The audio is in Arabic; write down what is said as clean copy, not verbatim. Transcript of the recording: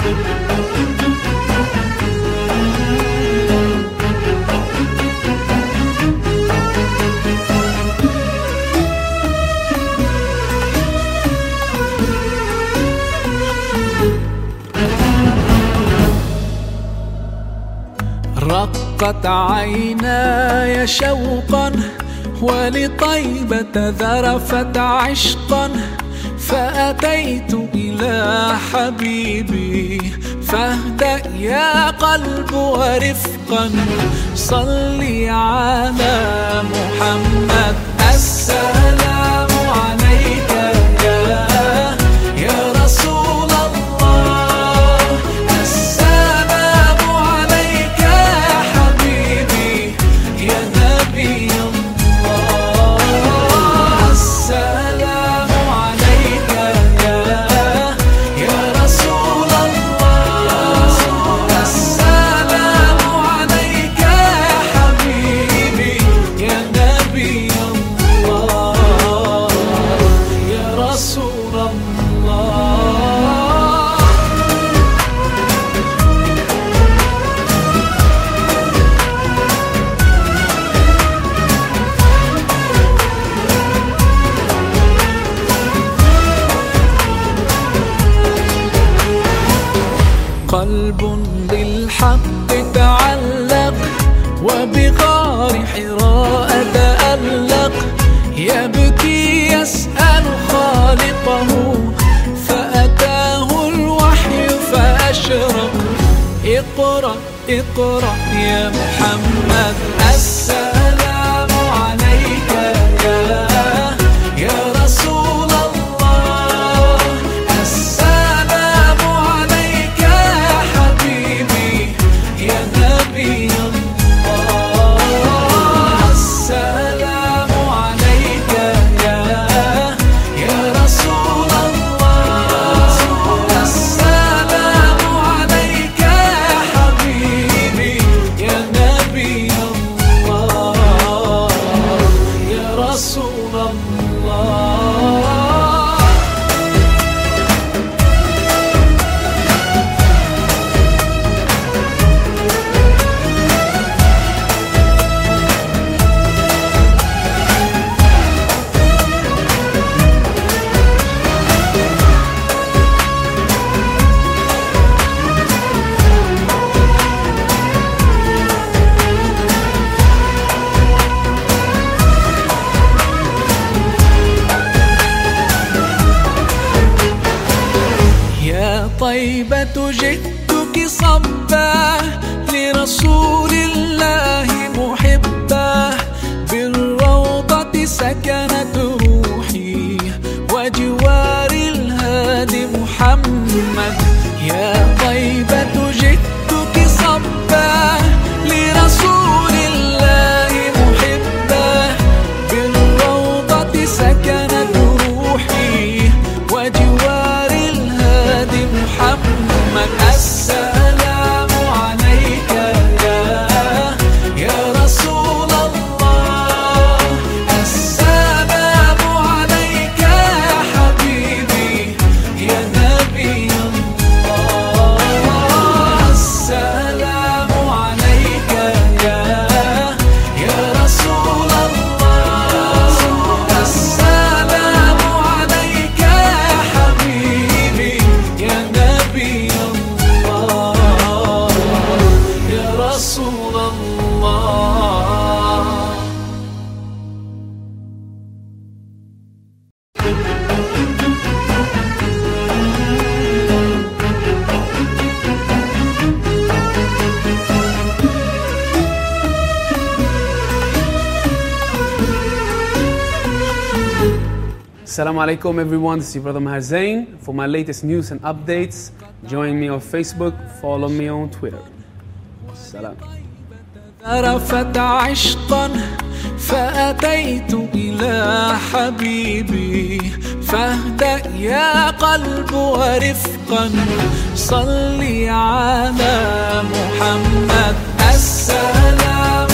رقت عيناي شوقا ولطيبة ذرفت عشقا، فأتيت إلى حبيبي فاهدأ يا قلب ورفقا. صلي على محمد السلام عليك يا رسول الله، السلام عليك يا حبيبي يا نبي الله، السلام عليك يا رسول الله، السلام عليك يا حبيبي يا نبي الله يا رسول الله. قلب بالحق تعلق وبغار حراء تألق، يبكي يسأل خالقه فأتاه الوحي فأشرق. اقرأ اقرأ يا محمد السلام عليك يا رسول الله، السلام عليك يا حبيبي يا نبي الله، السلام عليك يا رسول الله، السلام عليك يا حبيبي يا نبي الله يا رسول الله. يا طيبة جئتك صبا لرسول الله محبا، بالروضة سكنت روحي وجوار الهادي محمد. يا طيبة جئتك صبا لرسول الله محبا، بالروضة سكنت روحي وجوار الهادي محمد. السلام عليك يا رسول الله، السلام عليك يا حبيبي يا نبي الله، السلام عليك يا رسول الله، السلام عليك يا حبيبي يا نبي الله يا رسول الله. Assalamu alaikum everyone, this is your brother Maher Zain. For my latest news and updates, join me on Facebook, follow me on Twitter. Salam. ذرفت عشقا فأتيت إلى حبيبي فاهدأ يا قلب ورفقا. صلي على محمد السلام